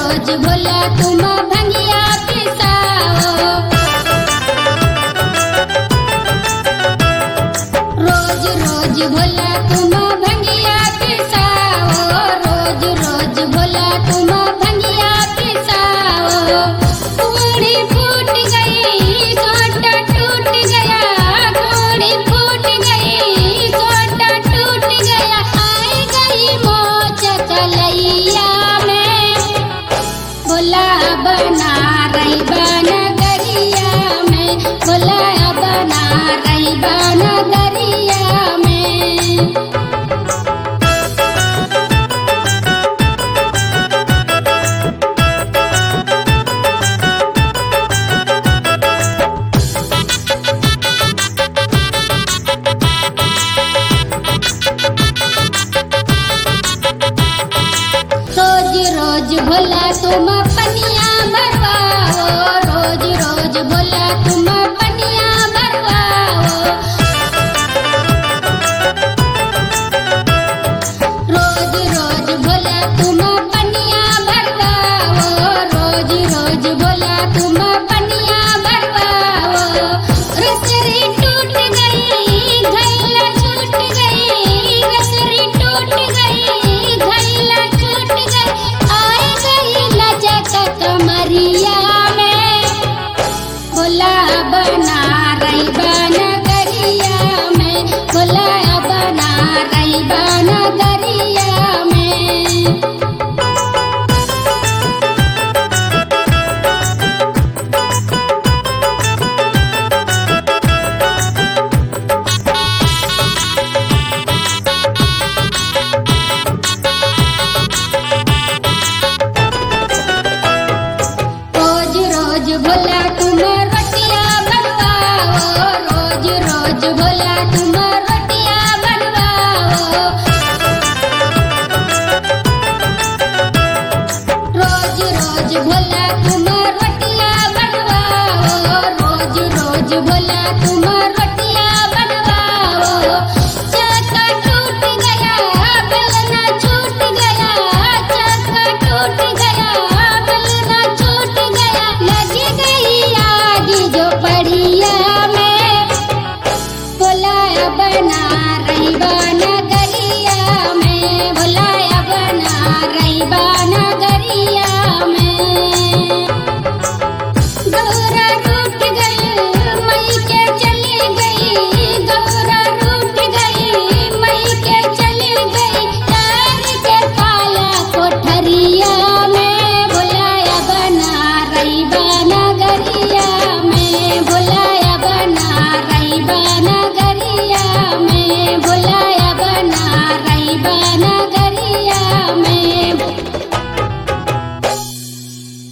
रोज भोला तुम भंगिया पिसाओ, रोज रोज भोला तुम भंगिया पिसाओ, रोज रोज भोला तुम भंगिया पिसाओ। पूरी फूट गई सोटा टूट गया, पूरी फूट गई सोटा टूट गया, आई गई मोच कलैया में, भोला बना रही बनगरिया में, भोला बना रही बनगरिया में। रोज रोज भोला तुम पनिया भरवाओ, रोज रोज भोला तुम पनिया भरवाओ, रोज रोज भोला तुम पनिया भरवाओ, रोज रोज भोला तुम पनिया भरवाओ। रसरी टूट गई घैला छूट गई, रसरी टूट गई घैला छूट गई, आई गई लचक कमरिया में, भोला बना रही बनगरिया में, भोला बना रही बनगरिया में। रोज रोज भोला तुम रोटियां बनवाओ, रोज रोज भोला तुम रोटियां बनवाओ, रोज रोज भोला तुम रोटियां बनवाओ, रोज रोज भोला तुम रोटियां बनवाओ। चक्का टूट गया बेलना छूट गया, चक्का टूट गया बेलना छूट गया, लगी गई आग जो पड़िया में, भोला बना रही बनगरिया में, भोला बना रही बनगरिया में। गौरा रूठ गई मई के चली गई, गौरा रूठ गई मई के चली गई, तार के काला कोठरिया में, भोला बना रही बनगरिया में, भोला बना रही बनगरिया में, भोला बना रही बन